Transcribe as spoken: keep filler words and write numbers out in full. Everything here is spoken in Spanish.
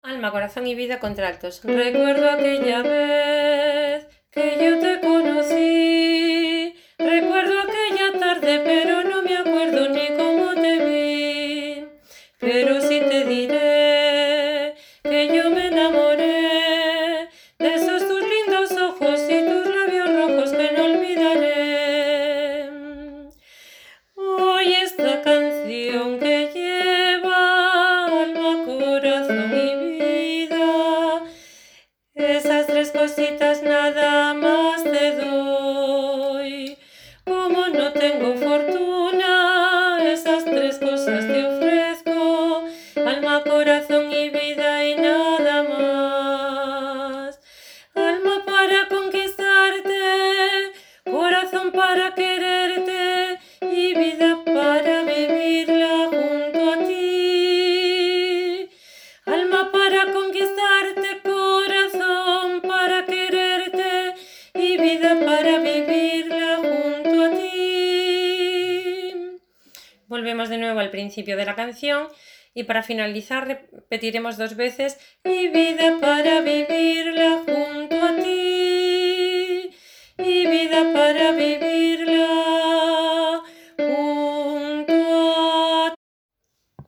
Alma, corazón y vida, contraltos. Recuerdo aquella vez que yo te conocí. Recuerdo aquella tarde, pero no me acuerdo ni cómo te vi. Pero sí te diré que yo me enamoré de esos tus lindos ojos y tus labios rojos que no olvidaré. Hoy esta canción que lleva alma, corazón y vida, esas tres cositas nada más te doy. Como no tengo fortuna, esas tres cosas te ofrezco, alma, corazón y vida y nada más. Alma para conquistarte, corazón para quererte y vida para vivirla junto a ti. Alma para conquistarte, corazón para quererte y vida para vivirla junto a ti. Volvemos de nuevo al principio de la canción y para finalizar repetiremos dos veces y vida para vivirla junto a ti.